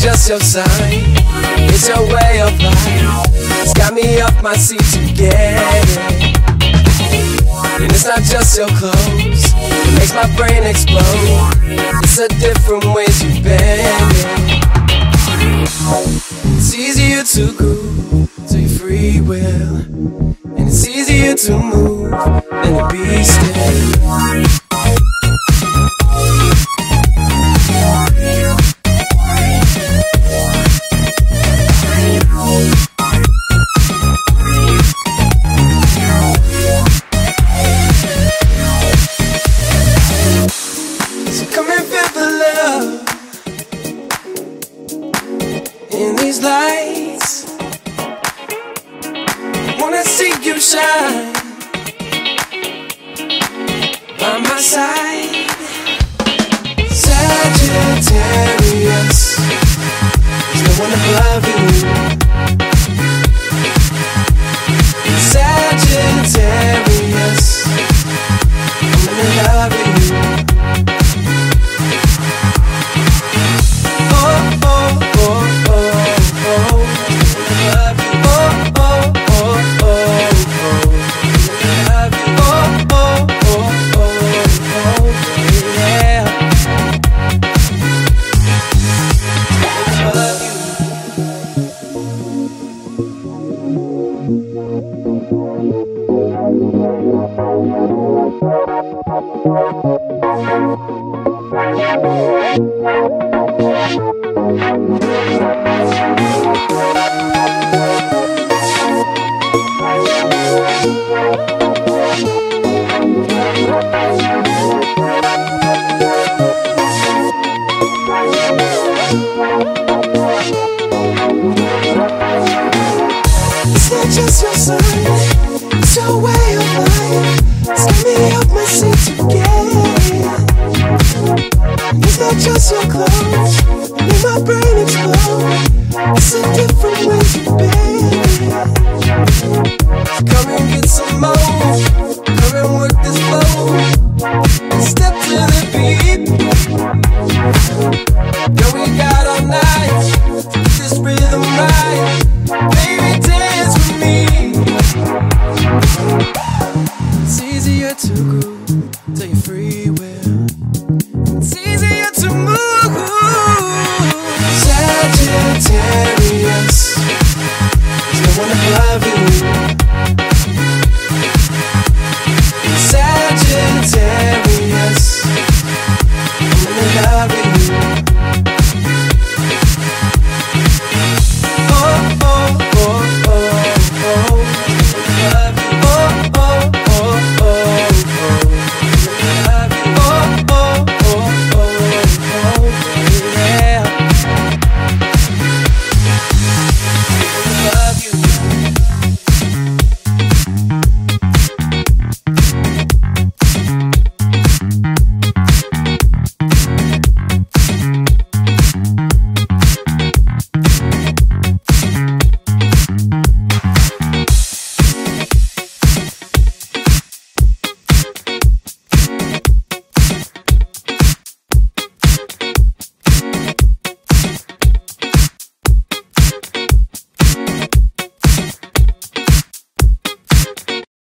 just your sign, it's your way of life. It's got me off my seat to get it. And it's not just your clothes, it makes my brain explode. It's a different way to bend it. It's easier to groove to your free will, and it's easier to move than to be still. In these lights, wanna see you shine by my side. Sagittarius, there's no one above you. Sagittarius, I'm gonna love you. It's not just your sign, it's your way of life. It's got me off my seat to get it. It's not just your clothes, make my brain explode. It's a different way to bend it. Come and get some more, come and work this flow. Step to the beat. Yo, we got all night to get this rhythm right. Baby, dance with me. It's easier to groove till you're free will.